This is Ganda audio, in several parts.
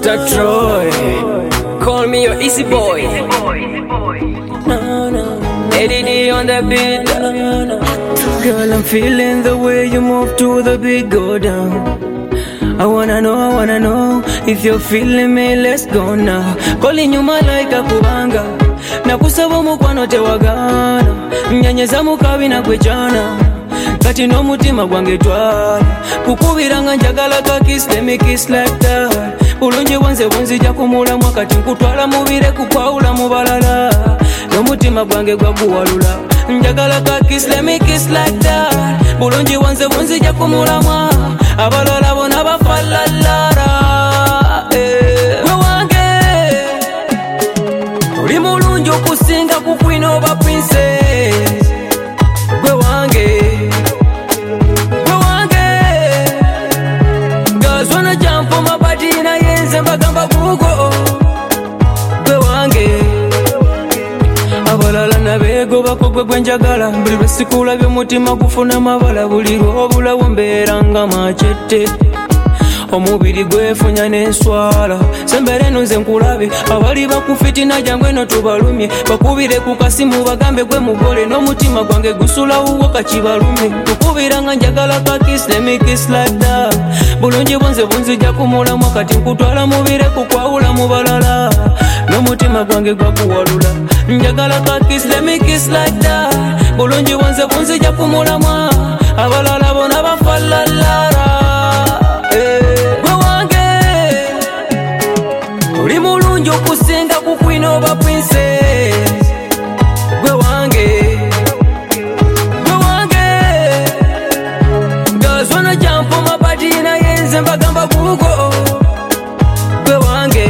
Mr. Troy, call me your easy boy. Eddie D on the beat. Girl, I'm feeling the way you move to the beat, go down. I wanna know if you're feeling me, let's go now. Calling you malaika kubanga, nakusaba mukwano tewagana, mnyanyeza mukabi na kwejana, kati no mutima gwange twala, kukubiranga njagala ka kiss, let me kiss like that. Bulungi wanze bunzija kumulamu kati nkutwala mubire kukwawula mubalala, no mutima gwange gwaguwalula, njagala ka kiss, let me kiss like that. Bulungi wanze bunzija kumulamu abalala bona bafalalara, gwe wange oli mulungi okusinga ku queen oba princess. Gwe wange girls wanna jump on my body na yenze mbagamba gugo. Gwe wange abalala nabegobako gwe gwenjagala, buli lwesikula mutima gufuna mabala, buli lwobulawo mbeeranga machete, omubiri gwefunya n'enswala. Sembere nunze nkulabe, abali bakufitina jangwe no tubalumye, bakubire ku kasimu bagambe gwe mugole, n'omutima gwange gusula wuwo kakibalumye, kukubiranga njagala ka kiss, let me kiss like that. Bulungi bonze bunzija kumulamu kati nkutwala mubire kukwawula mubalala, n'omutima gwange gwakuwalula, njagala ka kiss, let me kiss like that. Bulungi bonze bunzija kumulamu abalala bona bafalalara, gwe wange oli mulungi okusinga ku queen oba princess. Gwe wange girls wanna jump on my body na yenze mbagamba gugo. Gwe wange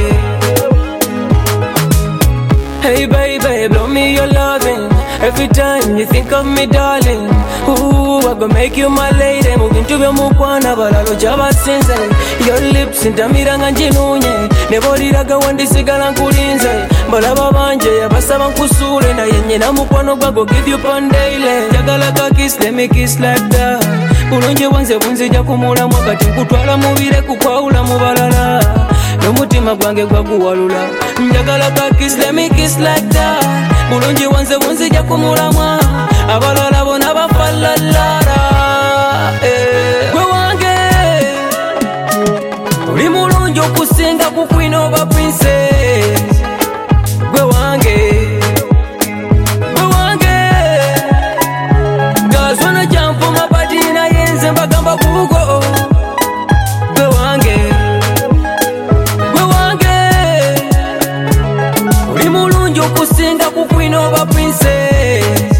hey baby, blow me your loving every time you think of me darling. Ooh, I gonna make you my lady, mugintu bya mukwana balalo jabasinze, your lips ntamiranga njinunye, neboliraga wandisigala nkulinze, balaba banje yabasaba nkusule, naye nyina mukwano gwago give you one daily. Njagala ka kiss, let me kiss like that. Bulungi wanze bunzija kumulamu kati nkutwala mubire kukwawula mubalala, n'omutima gwange gwaguwalula, njagala ka kiss, let me kiss like that. Bulungi wanze bunzija kumulamu abalala bona bafalalara, gwe wange oli mulungi okusinga ku queen oba princess. Gwe wange girls wanna jump on my body na yenze mbagamba gugo. Gwe wange oli mulungi okusinga ku queen oba princess.